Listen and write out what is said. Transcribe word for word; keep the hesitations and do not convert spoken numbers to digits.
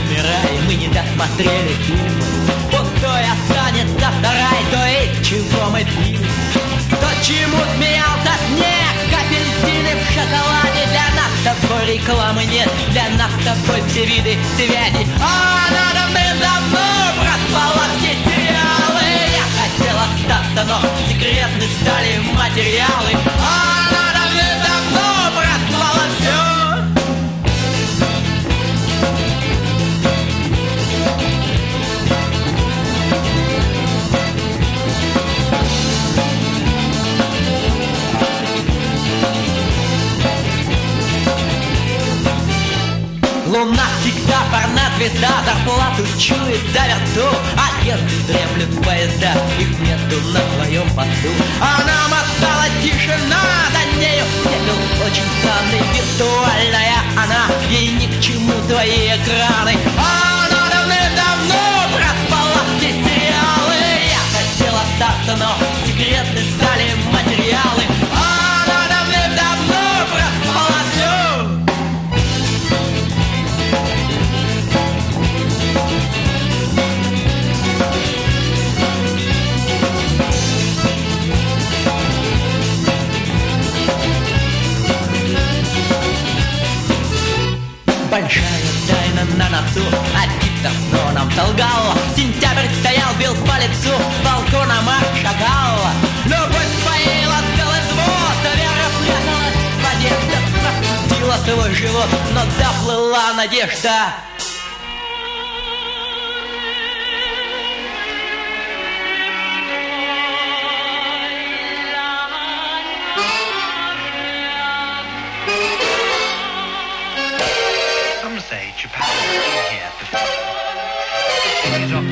умираем и не досмотрели фильм. Пустой останется вторая, то и чего мы пили. То, чему смеялся снег, апельсины в шоколаде. Для нас с тобой рекламы нет, для нас с тобой все виды связи. А надо мы давно проспала все сериалы. Я хотел остаться, но секретны стали материалы. А надо мы давно проспала все. Луна всегда парна звезда, зарплату чует за верту. А если дремлют поезда, их нету на твоем посту. А нам осталась тишина, за нею пепел очень странный. Виртуальная она, ей ни к чему твои экраны. А она давным-давно проспала все сериалы. Я хотел остаться, но секретны стали материалы. А она давным-давно проспала все. Большая тайна на носу, а диктор снова нам солгал. Сентябрь стоял, бил по лицу, балкона Марк шагал. Любовь поила целый взвод, а вера пряталась в одеждах. Простила свой живот, но доплыла надежда. Japan is here before. It is